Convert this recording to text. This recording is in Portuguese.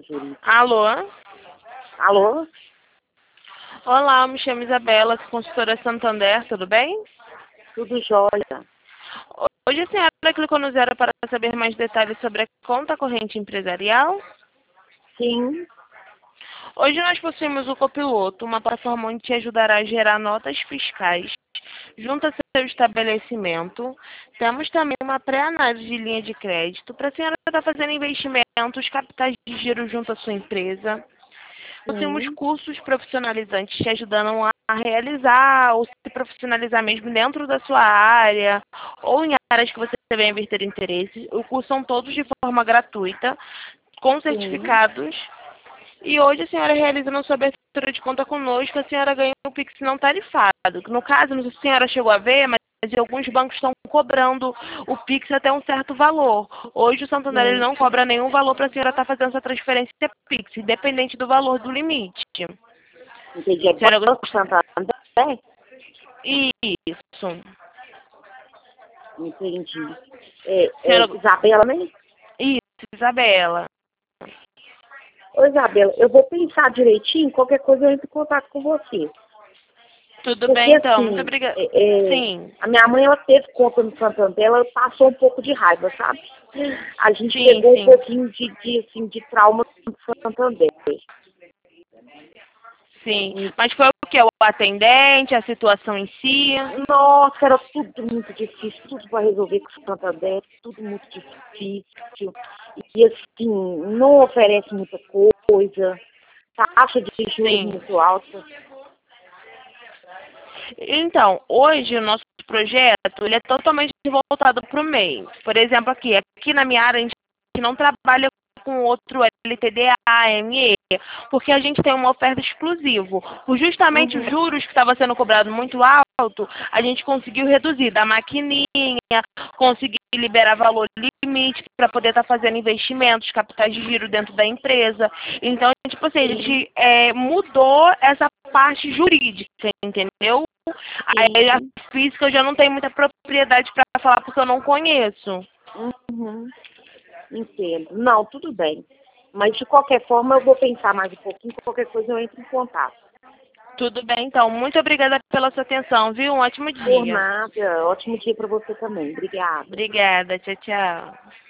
jurídico. Alô? Alô? Olá, eu me chamo Isabela, sou consultora Santander, tudo bem? Tudo jóia. Hoje a senhora clicou no zero para saber mais detalhes sobre a conta corrente empresarial? Sim, Hoje nós possuímos o Copiloto, uma plataforma onde te ajudará a gerar notas fiscais junto a seu estabelecimento. Temos também uma pré-análise de linha de crédito para a senhora estar fazendo investimentos, capitais de giro junto à sua empresa. Possuímos sim, cursos profissionalizantes te ajudando a realizar ou se profissionalizar mesmo dentro da sua área ou em áreas que você venha vir ter interesse. Os cursos são todos de forma gratuita, com sim. certificados. E hoje a senhora realizando a sua abertura de conta conosco, a senhora ganha um Pix não tarifado. No caso, não sei se a senhora chegou a ver, mas alguns bancos estão cobrando o Pix até um certo valor. Hoje o Santander ele Sim. não cobra nenhum valor para a senhora estar fazendo essa transferência Pix, independente do valor do limite. Entendi. É A senhora Banco Santander? Isso. Entendi. Senhora... Isabela, né? Isso, Isabela. Ô, Isabela, eu vou pensar direitinho, qualquer coisa eu entro em contato com você. Tudo Porque, bem, então. Muito assim, obrigada. Sim, a minha mãe, ela teve conta no Santander, ela passou um pouco de raiva, sabe? A gente sim, pegou um sim. pouquinho de trauma no Santander. Sim. Mas foi o quê? O atendente, a situação em si? Nossa, era tudo muito difícil, tudo para resolver com o Santander, tudo muito difícil. E assim, não oferece muita coisa, taxa de juros Sim. muito alta. Então, hoje o nosso projeto ele é totalmente voltado para o MEI. Por exemplo, aqui na minha área a gente não trabalha com outro LTDA, ME, porque a gente tem uma oferta exclusiva. Por justamente os Uhum, juros que estava sendo cobrado muito alto, a gente conseguiu reduzir da maquininha, conseguir liberar valor limite para poder estar fazendo investimentos, capitais de giro dentro da empresa. Então, tipo assim, a sim, gente mudou essa parte jurídica, entendeu? Aí a sim, física eu já não tenho muita propriedade para falar porque eu não conheço. uhum, entendo. Não, tudo bem. Mas de qualquer forma eu vou pensar mais um pouquinho, qualquer coisa eu entro em contato. Tudo bem, então. Muito obrigada pela sua atenção, viu? Um ótimo Por dia. nada, ótimo dia para você também. Obrigada. Obrigada. Tchau, tchau.